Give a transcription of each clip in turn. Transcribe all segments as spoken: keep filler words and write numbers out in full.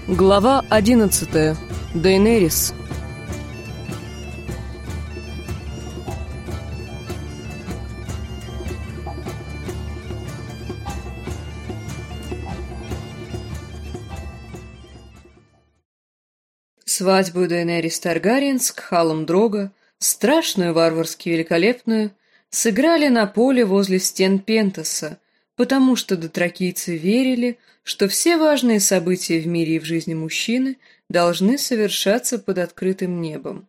Глава одиннадцатая. Дейнерис. Свадьбу Дейнерис Таргариен с Кхалом Дрога, страшную, варварски великолепную, сыграли на поле возле стен Пентоса, потому что дотракийцы верили, что все важные события в мире и в жизни мужчины должны совершаться под открытым небом.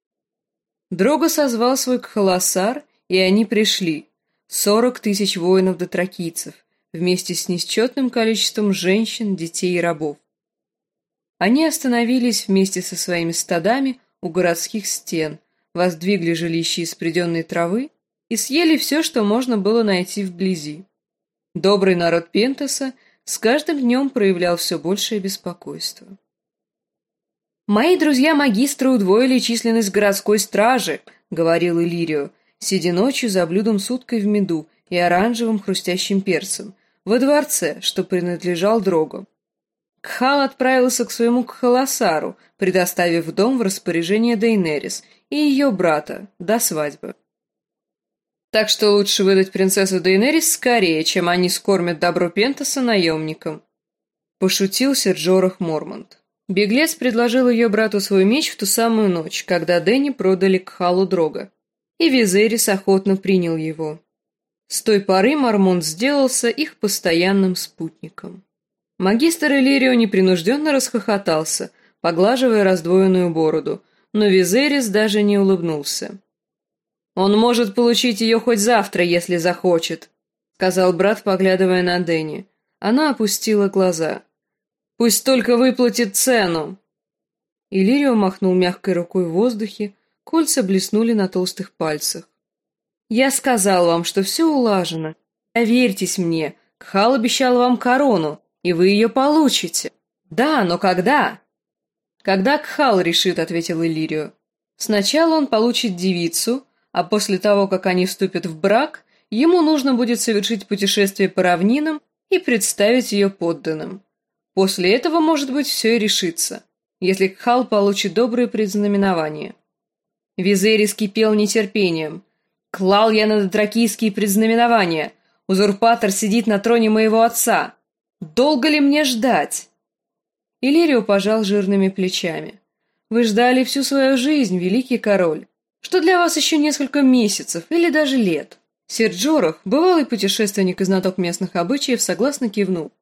Дрого созвал свой кхаласар, и они пришли, сорок тысяч воинов-дотракийцев, вместе с несчетным количеством женщин, детей и рабов. Они остановились вместе со своими стадами у городских стен, воздвигли жилища из пряденной травы и съели все, что можно было найти вблизи. Добрый народ Пентоса с каждым днем проявлял все большее беспокойство. «Мои друзья-магистры удвоили численность городской стражи», — говорил Иллирио, сидя ночью за блюдом с уткой в меду и оранжевым хрустящим перцем, во дворце, что принадлежал Дрогу. Кхал отправился к своему кхаласару, предоставив дом в распоряжение Дейнерис и ее брата до свадьбы. Так что лучше выдать принцессу Дейнерис скорее, чем они скормят добро Пентоса наемникам. Пошутил сэр Джорах Мормонт. Беглец предложил ее брату свой меч в ту самую ночь, когда Дэнни продали Кхалу Дрога, и Визерис охотно принял его. С той поры Мормонт сделался их постоянным спутником. Магистр Иллирио непринужденно расхохотался, поглаживая раздвоенную бороду, но Визерис даже не улыбнулся. «Он может получить ее хоть завтра, если захочет», — сказал брат, поглядывая на Дэнни. Она опустила глаза. «Пусть только выплатит цену!» Иллирио махнул мягкой рукой в воздухе, кольца блеснули на толстых пальцах. «Я сказал вам, что все улажено. Доверьтесь мне, Кхал обещал вам корону, и вы ее получите. Да, но когда?» «Когда Кхал решит», — ответил Иллирио. «Сначала он получит девицу, а после того, как они вступят в брак, ему нужно будет совершить путешествие по равнинам и представить ее подданным. После этого, может быть, все и решится, если Кхал получит добрые предзнаменования». Визерис кипел нетерпением. «Клал я на дотракийские предзнаменования. Узурпатор сидит на троне моего отца. Долго ли мне ждать?» Иллирио пожал жирными плечами. «Вы ждали всю свою жизнь, великий король. Что для вас еще несколько месяцев или даже лет?» Сэр Джорах, бывалый путешественник и знаток местных обычаев, согласно кивнул.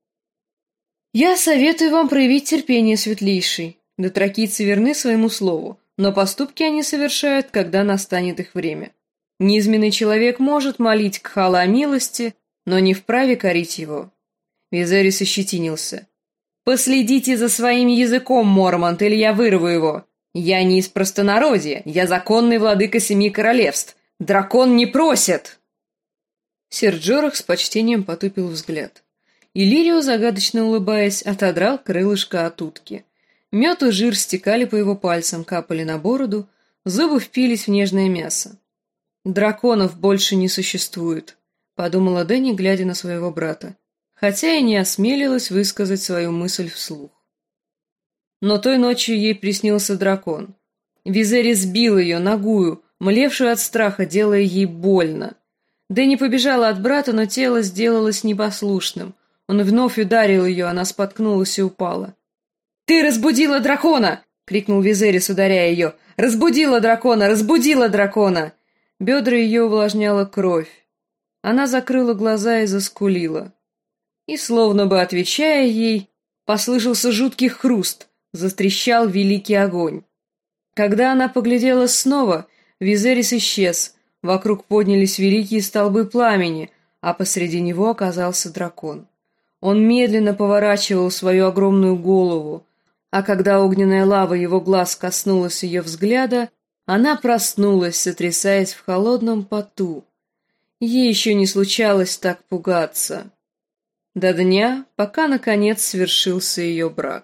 «Я советую вам проявить терпение, светлейший. Дотракийцы верны своему слову, но поступки они совершают, когда настанет их время. Низменный человек может молить Кхала о милости, но не вправе корить его». Визерис ощетинился. «Последите за своим языком, Мормонт, или я вырву его. Я не из простонародья, я законный владыка семи королевств. Дракон не просит!» Сэр Джорах с почтением потупил взгляд. Иллирио, загадочно улыбаясь, отодрал крылышко от утки. Мед и жир стекали по его пальцам, капали на бороду, зубы впились в нежное мясо. «Драконов больше не существует», — подумала Дэнни, глядя на своего брата, хотя и не осмелилась высказать свою мысль вслух. Но той ночью ей приснился дракон. Визерис бил ее, нагую, млевшую от страха, делая ей больно. Дэнни побежала от брата, но тело сделалось непослушным. Он вновь ударил ее, она споткнулась и упала. «Ты разбудила дракона!» — крикнул Визерис, ударяя ее. «Разбудила дракона! Разбудила дракона!» Бедра ее увлажняла кровь. Она закрыла глаза и заскулила. И, словно бы отвечая ей, послышался жуткий хруст. Застрещал великий огонь. Когда она поглядела снова, Визерис исчез, вокруг поднялись великие столбы пламени, а посреди него оказался дракон. Он медленно поворачивал свою огромную голову, а когда огненная лава его глаз коснулась ее взгляда, она проснулась, сотрясаясь в холодном поту. Ей еще не случалось так пугаться. До дня, пока, наконец, свершился ее брак.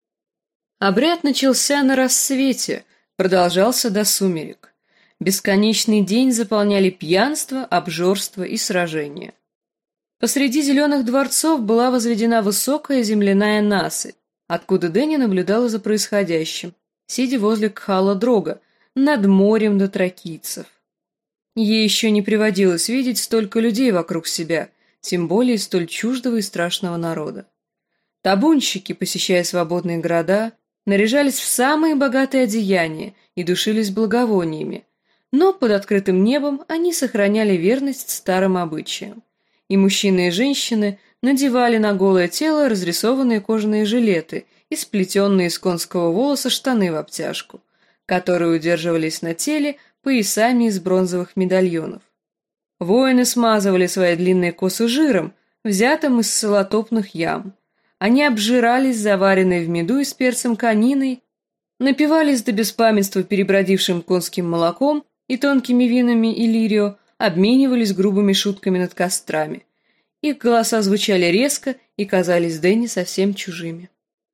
Обряд начался на рассвете, продолжался до сумерек. Бесконечный день заполняли пьянство, обжорство и сражения. Посреди зеленых дворцов была возведена высокая земляная насыпь. откуда Дэнни наблюдала за происходящим, сидя возле Кхала Дрога, над морем дотракийцев. Ей еще не приводилось видеть столько людей вокруг себя, тем более столь чуждого и страшного народа. Табунщики, посещая свободные города, наряжались в самые богатые одеяния и душились благовониями, но под открытым небом они сохраняли верность старым обычаям. И мужчины и женщины надевали на голое тело разрисованные кожаные жилеты и сплетенные из конского волоса штаны в обтяжку, которые удерживались на теле поясами из бронзовых медальонов. Воины смазывали свои длинные косы жиром, взятым из солотопных ям. Они обжирались заваренной в меду и с перцем кониной, напивались до беспамятства перебродившим конским молоком и тонкими винами Иллирио, обменивались грубыми шутками над кострами. Их голоса звучали резко и казались Дэнни совсем чужими.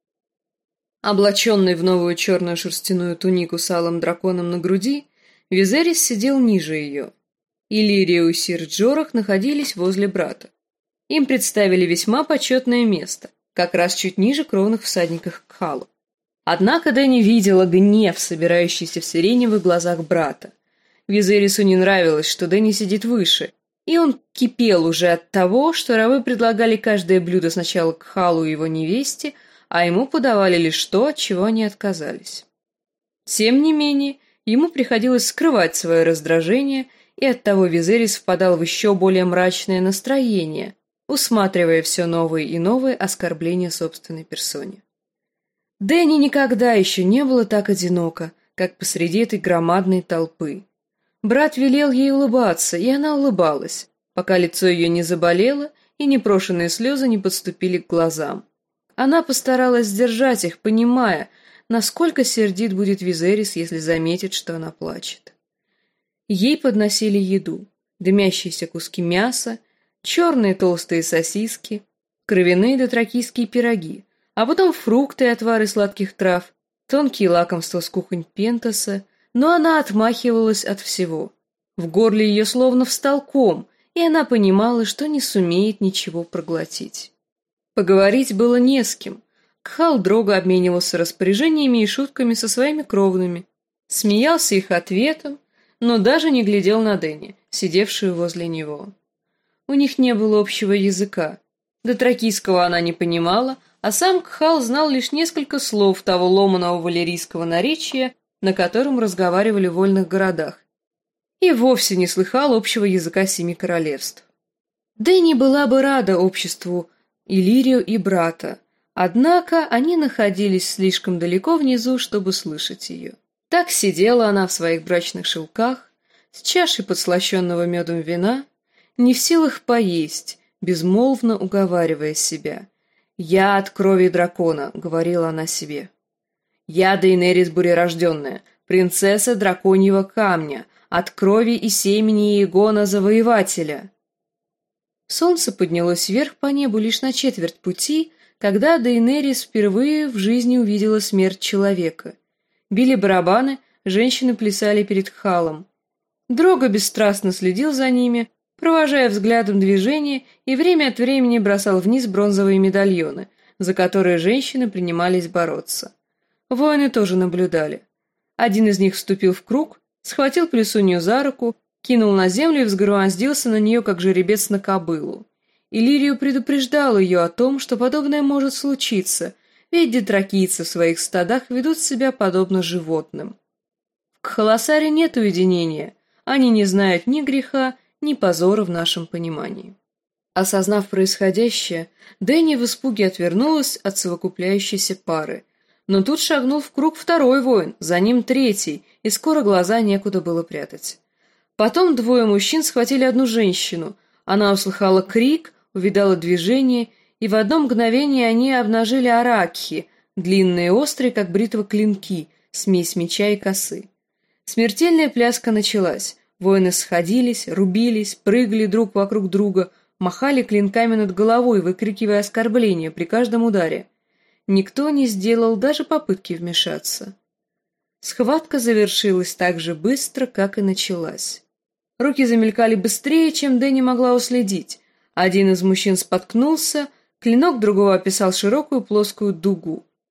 Облаченный в новую черную шерстяную тунику с алым драконом на груди, Визерис сидел ниже ее. Иллирио и сир Джорах находились возле брата. Им представили весьма почетное место, как раз чуть ниже кровных всадников Кхалу. Однако Дэнни видела гнев, собирающийся в сиреневых глазах брата. Визерису не нравилось, что Дэнни сидит выше, и он кипел уже от того, что рабы предлагали каждое блюдо сначала Кхалу и его невесте, а ему подавали лишь то, от чего они отказались. Тем не менее, ему приходилось скрывать свое раздражение, и оттого Визерис впадал в еще более мрачное настроение, усматривая все новые и новые оскорбления собственной персоне. Дэнни никогда еще не было так одиноко, как посреди этой громадной толпы. Брат велел ей улыбаться, и она улыбалась, пока лицо ее не заболело и непрошенные слезы не подступили к глазам. Она постаралась сдержать их, понимая, насколько сердит будет Визерис, если заметит, что она плачет. Ей подносили еду, дымящиеся куски мяса, черные толстые сосиски, кровяные дотракийские пироги, а потом фрукты и отвары сладких трав, тонкие лакомства с кухонь Пентаса, но она отмахивалась от всего. В горле ее словно встал ком, и она понимала, что не сумеет ничего проглотить. Поговорить было не с кем. Кхал Дрога обменивался распоряжениями и шутками со своими кровными, смеялся их ответом, но даже не глядел на Дэнни, сидевшую возле него. У них не было общего языка. Дотракийского она не понимала, а сам Кхал знал лишь несколько слов того ломаного валерийского наречия, на котором разговаривали в вольных городах, и вовсе не слыхал общего языка семи королевств. Дэнни была бы рада обществу Иллирио и брата, однако они находились слишком далеко внизу, чтобы слышать ее. Так сидела она в своих брачных шелках, с чашей подслащенного медом вина, не в силах поесть, безмолвно уговаривая себя. «Я от крови дракона», — говорила она себе. «Я Дейнерис Бурерожденная, принцесса драконьего камня, от крови и семени Иегона Завоевателя». Солнце поднялось вверх по небу лишь на четверть пути, когда Дейнерис впервые в жизни увидела смерть человека. Били барабаны, женщины плясали перед Кхалом. Дрога бесстрастно следил за ними, провожая взглядом движения, и время от времени бросал вниз бронзовые медальоны, за которые женщины принимались бороться. Воины тоже наблюдали. Один из них вступил в круг, схватил плесунью за руку, кинул на землю и взгромоздился на нее, как жеребец на кобылу. Иллирио предупреждал ее о том, что подобное может случиться, ведь дотракийцы в своих стадах ведут себя подобно животным. В Кхаласаре нет уединения, они не знают ни греха, ни позора в нашем понимании. Осознав происходящее, Дэнни в испуге отвернулась от совокупляющейся пары, но тут шагнул в круг второй воин, за ним третий, и скоро глаза некуда было прятать. Потом двое мужчин схватили одну женщину, она услыхала крик, увидала движение, и в одно мгновение они обнажили аракхи, длинные острые, как бритва клинки, смесь меча и косы. Смертельная пляска началась, воины сходились, рубились, прыгали друг вокруг друга, махали клинками над головой, выкрикивая оскорбления при каждом ударе. Никто не сделал даже попытки вмешаться. Схватка завершилась так же быстро, как и началась. Руки замелькали быстрее, чем Дэнни могла уследить. Один из мужчин споткнулся, клинок другого описал широкую плоскую дугу.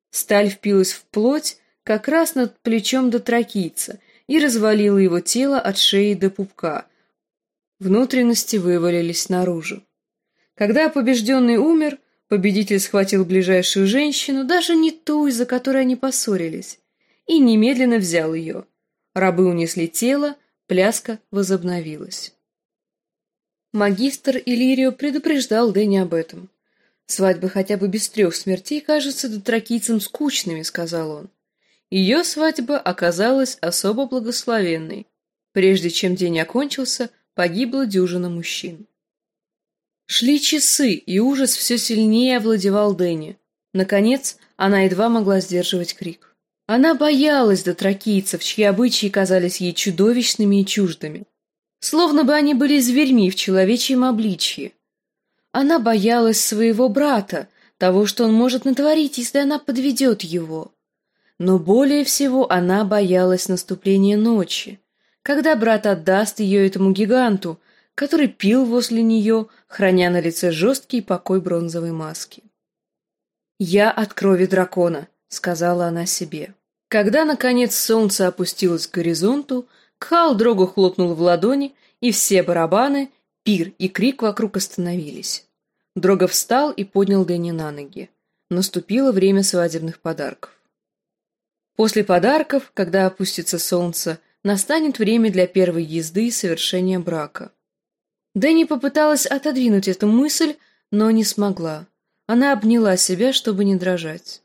Сталь впилась в плоть как раз над плечом дотракийца и развалила его тело от шеи до пупка. Внутренности вывалились наружу. Когда побежденный умер, победитель схватил ближайшую женщину, даже не ту, из-за которой они поссорились, и немедленно взял ее. Рабы унесли тело, пляска возобновилась. Магистр Иллирио предупреждал Дэнни об этом. «Свадьбы хотя бы без трех смертей кажутся дотракийцам скучными», — сказал он. Ее свадьба оказалась особо благословенной. Прежде чем день окончился, погибла дюжина мужчин. Шли часы, и ужас все сильнее овладевал Дэнни. Наконец, она едва могла сдерживать крик. Она боялась дотракийцев, чьи обычаи казались ей чудовищными и чуждыми. Словно бы они были зверьми в человечьем обличье. Она боялась своего брата, того, что он может натворить, если она подведет его. Но более всего она боялась наступления ночи, когда брат отдаст ее этому гиганту, который пил возле нее, храня на лице жесткий покой бронзовой маски. «Я от крови дракона», — сказала она себе. Когда, наконец, солнце опустилось к горизонту, Кхал-Дрого хлопнул в ладони, и все барабаны, пир и крик вокруг остановились. Дрого встал и поднял Дэнни на ноги. Наступило время свадебных подарков. После подарков, когда опустится солнце, настанет время для первой езды и совершения брака. Дэнни попыталась отодвинуть эту мысль, но не смогла. Она обняла себя, чтобы не дрожать.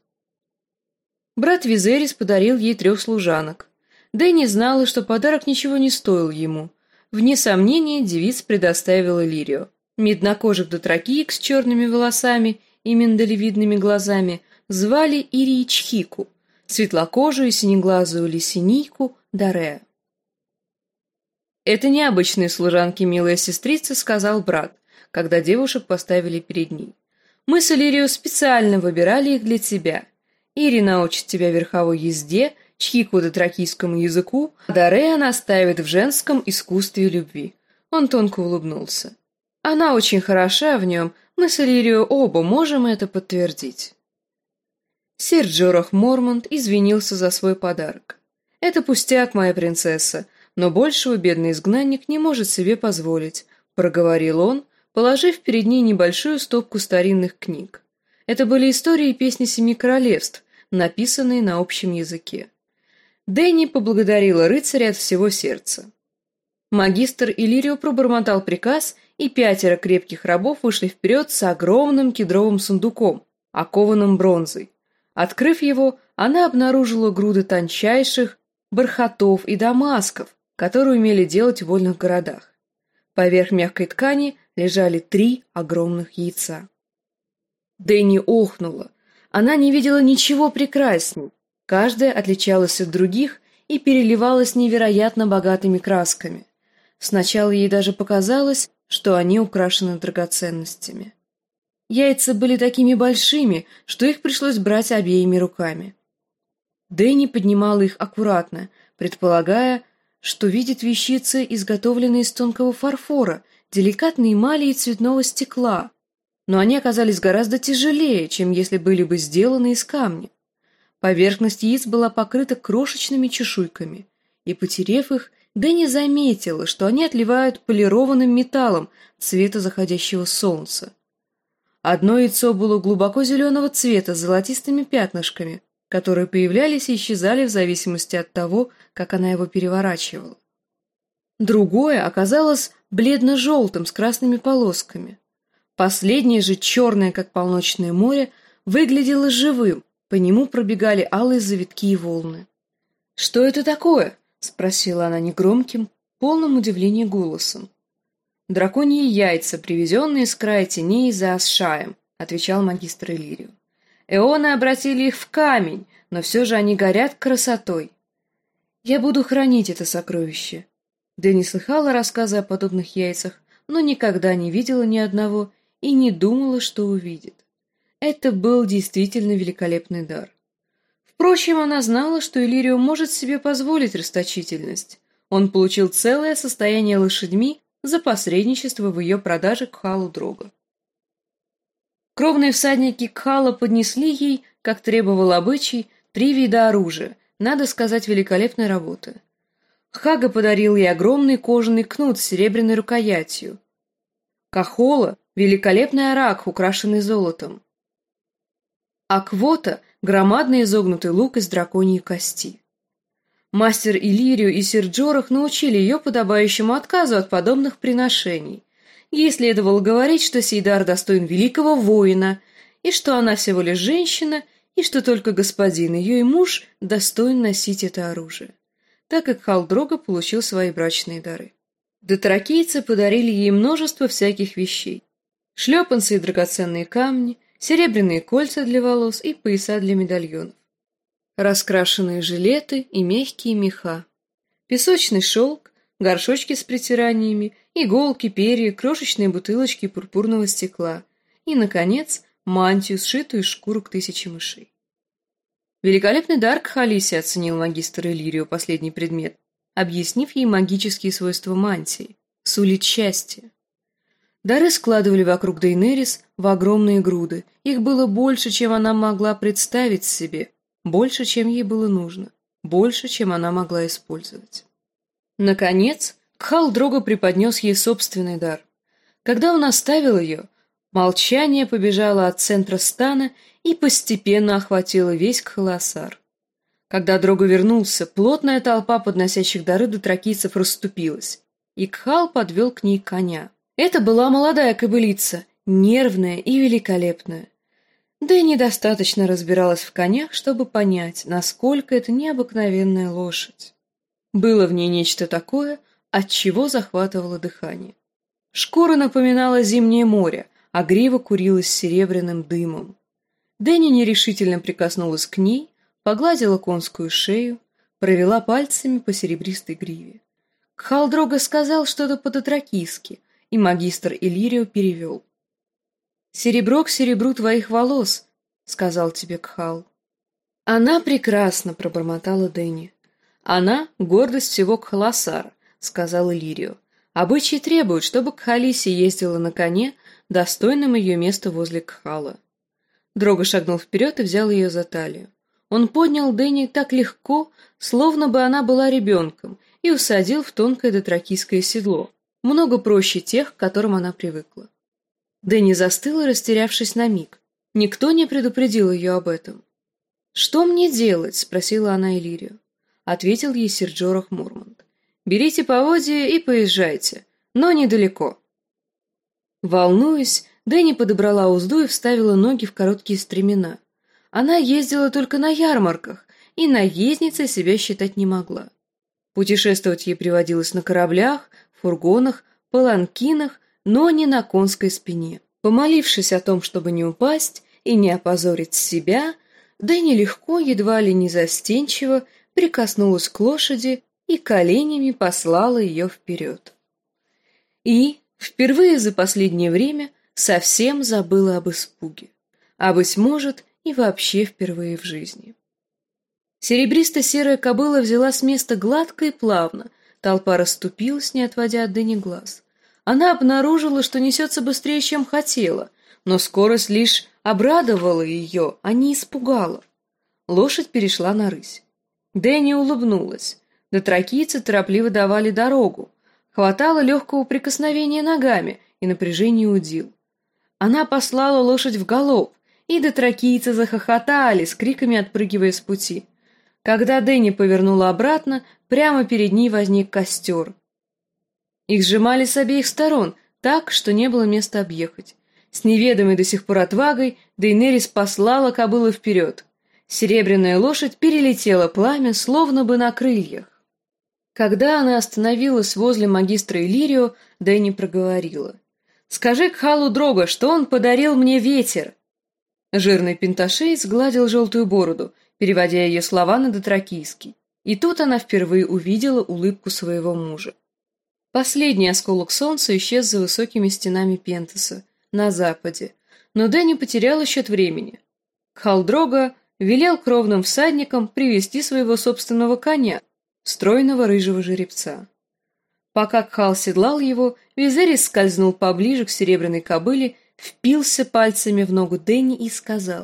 Брат Визерис подарил ей трех служанок. Дэнни знала, что подарок ничего не стоил ему. Вне сомнения, девиц предоставил Иллирио. Меднокожих дотракиек с черными волосами и миндалевидными глазами звали Ирии Чхику, светлокожую и синеглазую лисинийку Дарея. «Это необычные служанки, милая сестрица», — сказал брат, когда девушек поставили перед ней. «Мы с Иллирио специально выбирали их для тебя. Ири научит тебя верховой езде, Чхику дотракийскому языку, а Дарея наставит в женском искусстве любви». Он тонко улыбнулся. «Она очень хороша в нем, мы с Иллирио оба можем это подтвердить». Сир Джорах Мормонт извинился за свой подарок. «Это пустяк, моя принцесса, но большего бедный изгнанник не может себе позволить», — проговорил он, положив перед ней небольшую стопку старинных книг. Это были истории и песни семи королевств, написанные на общем языке. Дэнни поблагодарила рыцаря от всего сердца. Магистр Иллирио пробормотал приказ, и пятеро крепких рабов вышли вперед с огромным кедровым сундуком, окованным бронзой. Открыв его, она обнаружила груды тончайших бархатов и дамасков, которые умели делать в вольных городах. Поверх мягкой ткани лежали три огромных яйца. Дэнни охнула. Она не видела ничего прекрасней. Каждая отличалась от других и переливалась невероятно богатыми красками. Сначала ей даже показалось, что они украшены драгоценностями. Яйца были такими большими, что их пришлось брать обеими руками. Дэнни поднимала их аккуратно, предполагая, что видит вещицы, изготовленные из тонкого фарфора, деликатной эмали и цветного стекла, но они оказались гораздо тяжелее, чем если были бы сделаны из камня. Поверхность яиц была покрыта крошечными чешуйками, и, потерев их, Дэнни заметила, что они отливают полированным металлом цвета заходящего солнца. Одно яйцо было глубоко зеленого цвета с золотистыми пятнышками, которые появлялись и исчезали в зависимости от того, как она его переворачивала. Другое оказалось бледно-желтым с красными полосками. Последнее же, черное, как полночное море, выглядело живым, по нему пробегали алые завитки и волны. «Что это такое?» — спросила она негромким, полным удивления голосом. «Драконьи яйца, привезенные с края теней за Асшаем», — отвечал магистр Иллирио. «Эоны обратили их в камень, но все же они горят красотой. Я буду хранить это сокровище». Дэнни слыхала рассказы о подобных яйцах, но никогда не видела ни одного и не думала, что увидит. Это был действительно великолепный дар. Впрочем, она знала, что Иллирио может себе позволить расточительность. Он получил целое состояние лошадьми за посредничество в ее продаже Кхалу-Дрого. Кровные всадники Кхала поднесли ей как требовал обычай, три вида оружия, надо сказать, великолепной работы. Хага подарил ей огромный кожаный кнут с серебряной рукоятью. Кахола — великолепный арак, украшенный золотом. А Квота — громадный изогнутый лук из драконьей кости. Мастер Иллирию и сир Джорах научили ее подобающему отказу от подобных приношений. Ей следовало говорить, что сей дар достоин великого воина, и что она всего лишь женщина, и что только господин, ее и муж, достоин носить это оружие. Так как Хал Дрога получил свои брачные дары. Дотракийцы подарили ей множество всяких вещей. Шлепанцы и драгоценные камни, серебряные кольца для волос и пояса для медальонов. Раскрашенные жилеты и мягкие меха. Песочный шелк, горшочки с притираниями, иголки, перья, крошечные бутылочки пурпурного стекла. И, наконец, мантию, сшитую из шкурок тысячи мышей. Великолепный дар Кхалиси оценил магистр Иллирию последний предмет, объяснив ей магические свойства мантии – сулить счастье. Дары складывали вокруг Дейнерис в огромные груды, их было больше, чем она могла представить себе, больше, чем ей было нужно, больше, чем она могла использовать. Наконец, Кхал Дрога преподнес ей собственный дар. Когда он оставил ее, молчание побежало от центра стана и постепенно охватило весь Кхаласар. Когда Дрога вернулся, плотная толпа подносящих дары дотракийцев расступилась, и Кхал подвел к ней коня. Это была молодая кобылица, нервная и великолепная. Да и недостаточно разбиралась в конях, чтобы понять, насколько это необыкновенная лошадь. Было в ней нечто такое, от чего захватывало дыхание. Шкура напоминала зимнее море, а грива курилась серебряным дымом. Дэнни нерешительно прикоснулась к ней, погладила конскую шею, провела пальцами по серебристой гриве. Кхал Дрога сказал что-то по-дотракийски, и магистр Иллирию перевел. «Серебро к серебру твоих волос», — сказал тебе Кхал. «Она прекрасна», — пробормотала Дэнни. «Она — гордость всего Кхаласара», — сказал Иллирию. «Обычаи требуют, чтобы Кхалиси ездила на коне, достойном ее места возле Кхала». Дрога шагнул вперед и взял ее за талию. Он поднял Дэнни так легко, словно бы она была ребенком, и усадил в тонкое дотракийское седло, много проще тех, к которым она привыкла. Дэнни застыла, растерявшись на миг. Никто не предупредил ее об этом. «Что мне делать?» — спросила она Иллирию. Ответил ей сир Джорах Мурмонт. «Берите поводья и поезжайте, но недалеко». Волнуясь, Дэнни подобрала узду и вставила ноги в короткие стремена. Она ездила только на ярмарках, и наездницей себя считать не могла. Путешествовать ей приводилось на кораблях, фургонах, паланкинах, но не на конской спине. Помолившись о том, чтобы не упасть и не опозорить себя, Дэнни легко, едва ли не застенчиво, прикоснулась к лошади и коленями послала ее вперед. И, впервые за последнее время, совсем забыла об испуге, а, быть может, и вообще впервые в жизни. Серебристо-серая кобыла взяла с места гладко и плавно, толпа расступилась, не отводя от Дэнни глаз. Она обнаружила, что несется быстрее, чем хотела, но скорость лишь обрадовала ее, а не испугала. Лошадь перешла на рысь. Дэнни улыбнулась. Дотракийцы торопливо давали дорогу. Хватало легкого прикосновения ногами и напряжения удил. Она послала лошадь в галоп, и дотракийцы захохотали, с криками отпрыгивая с пути. Когда Дэнни повернула обратно, прямо перед ней возник костер. Их сжимали с обеих сторон, так, что не было места объехать. С неведомой до сих пор отвагой Дейнерис послала кобылу вперед. Серебряная лошадь перелетела пламя, словно бы на крыльях. Когда она остановилась возле магистра Иллирию, Дэнни проговорила. «Скажи Кхалу Дрога, что он подарил мне ветер!» Жирный пенташей сгладил желтую бороду, переводя ее слова на дотракийский. И тут она впервые увидела улыбку своего мужа. Последний осколок солнца исчез за высокими стенами Пентаса, на западе, но Дэнни потерял счет времени. Кхал Дрога велел кровным всадникам привести своего собственного коня, стройного рыжего жеребца. Пока Кхал седлал его, Визерис скользнул поближе к серебряной кобыле, впился пальцами в ногу Дэнни и сказал: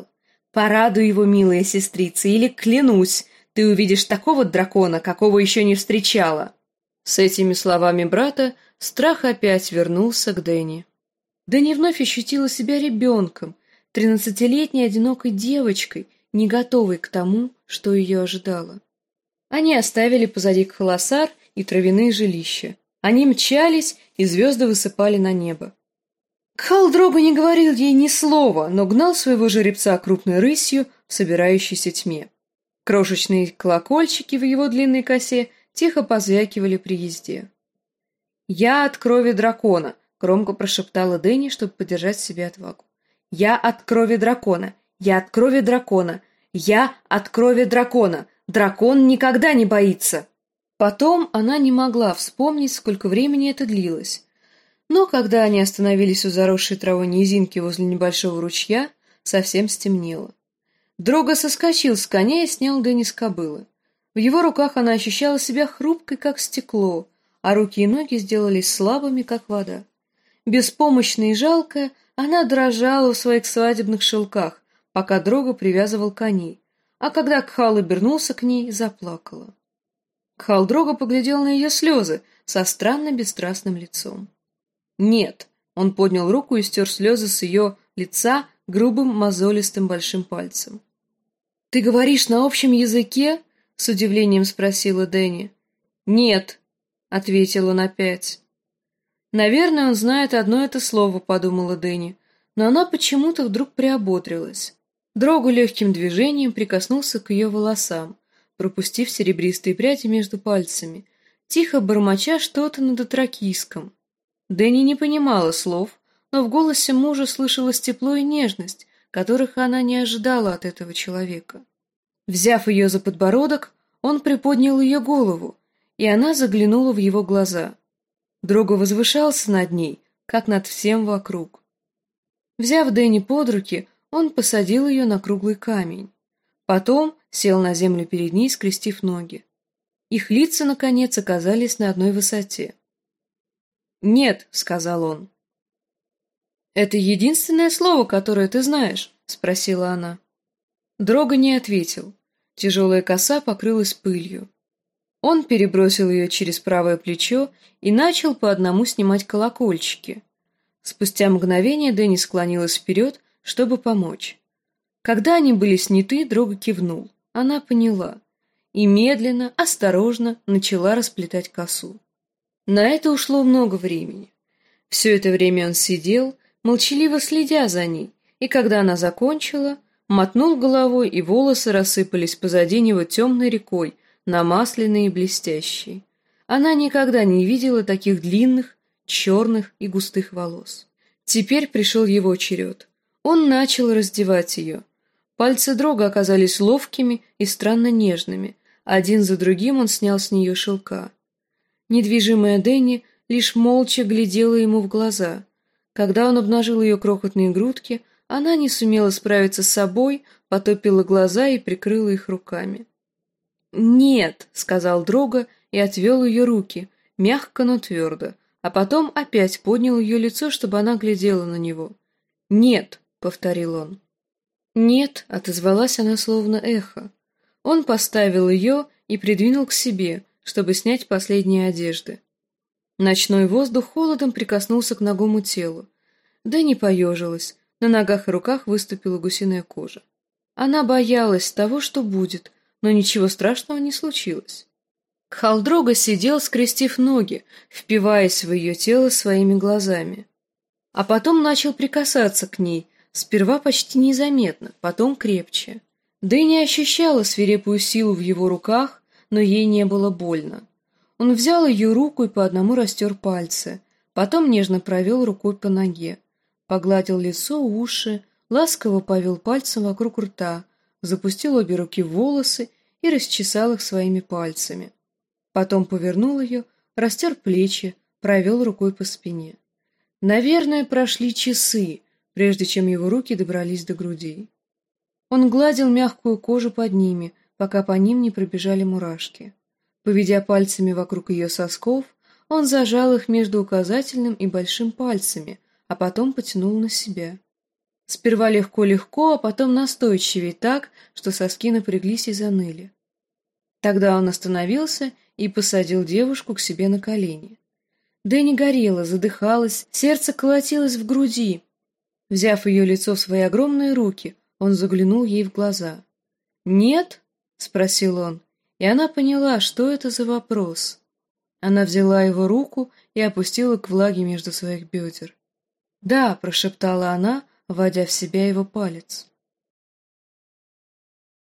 Порадуй его, милая сестрица, или, клянусь, ты увидишь такого дракона, какого еще не встречала». С этими словами брата страх опять вернулся к Дэнни. Дэнни вновь ощутила себя ребенком, тринадцатилетней одинокой девочкой, не готовой к тому, что ее ожидало. Они оставили позади Кхаласар и травяные жилища. Они мчались, и звезды высыпали на небо. Кхал-Дрого не говорил ей ни слова, но гнал своего жеребца крупной рысью в собирающейся тьме. Крошечные колокольчики в его длинной косе тихо позвякивали при езде. «Я от крови дракона», — громко прошептала Дэнни, чтобы поддержать в себе отвагу. «Я от крови дракона! Я от крови дракона! Я от крови дракона! Дракон никогда не боится!» Потом она не могла вспомнить, сколько времени это длилось. Но когда они остановились у заросшей травой низинки возле небольшого ручья, совсем стемнело. Дрого соскочил с коня и снял Дэнни с кобылы. В его руках она ощущала себя хрупкой, как стекло, а руки и ноги сделались слабыми, как вода. Беспомощная и жалкая, она дрожала в своих свадебных шелках, пока Дрого привязывал коней, а когда Кхал обернулся к ней, заплакала. Кхал-Дрого поглядел на ее слезы со странно бесстрастным лицом. «Нет», — он поднял руку и стер слезы с ее лица грубым мозолистым большим пальцем. «Ты говоришь на общем языке?» — с удивлением спросила Дэнни. «Нет», — ответил он опять. «Наверное, он знает одно это слово», — подумала Дэнни, но она почему-то вдруг приободрилась. Дрого легким движением прикоснулся к ее волосам, пропустив серебристые пряди между пальцами, тихо бормоча что-то на дотракийском. Дэнни не понимала слов, но в голосе мужа слышалось тепло и нежность, которых она не ожидала от этого человека. Взяв ее за подбородок, он приподнял ее голову, и она заглянула в его глаза. Дрого возвышался над ней, как над всем вокруг. Взяв Дэнни под руки, он посадил ее на круглый камень. Потом сел на землю перед ней, скрестив ноги. Их лица, наконец, оказались на одной высоте. «Нет», — сказал он. «Это единственное слово, которое ты знаешь?» — спросила она. Дрого не ответил. Тяжелая коса покрылась пылью. Он перебросил ее через правое плечо и начал по одному снимать колокольчики. Спустя мгновение Дэнни склонилась вперед, чтобы помочь. Когда они были сняты, Дрого кивнул. Она поняла. И медленно, осторожно начала расплетать косу. На это ушло много времени. Все это время он сидел, молчаливо следя за ней, и когда она закончила, мотнул головой, и волосы рассыпались позади него темной рекой, намасленные и блестящие. Она никогда не видела таких длинных, черных и густых волос. Теперь пришел его черед. Он начал раздевать ее. Пальцы Дрого оказались ловкими и странно нежными. Один за другим он снял с нее шелка. Недвижимая Дэнни лишь молча глядела ему в глаза. Когда он обнажил ее крохотные грудки, она не сумела справиться с собой, потупила глаза и прикрыла их руками. «Нет», — сказал Дрого и отвел ее руки, мягко, но твердо, а потом опять поднял ее лицо, чтобы она глядела на него. «Нет», — повторил он. «Нет», — отозвалась она словно эхо. Он поставил ее и придвинул к себе, чтобы снять последние одежды. Ночной воздух холодом прикоснулся к нагому телу. Дэнни поежилась, на ногах и руках выступила гусиная кожа. Она боялась того, что будет, но ничего страшного не случилось. Кхал-Дрого сидел, скрестив ноги, впиваясь в ее тело своими глазами. А потом начал прикасаться к ней, сперва почти незаметно, потом крепче. Дэнни ощущала свирепую силу в его руках, но ей не было больно. Он взял ее руку и по одному растер пальцы, потом нежно провел рукой по ноге, погладил лицо, уши, ласково повел пальцем вокруг рта, запустил обе руки в волосы и расчесал их своими пальцами. Потом повернул ее, растер плечи, провел рукой по спине. Наверное, прошли часы, прежде чем его руки добрались до грудей. Он гладил мягкую кожу под ними, пока по ним не пробежали мурашки. Поведя пальцами вокруг ее сосков, он зажал их между указательным и большим пальцами, а потом потянул на себя. Сперва легко-легко, а потом настойчивее так, что соски напряглись и заныли. Тогда он остановился и посадил девушку к себе на колени. Дэнни горела, задыхалась, сердце колотилось в груди. Взяв ее лицо в свои огромные руки, он заглянул ей в глаза. «Нет?» — спросил он, и она поняла, что это за вопрос. Она взяла его руку и опустила к влаге между своих бедер. «Да», — прошептала она, вводя в себя его палец.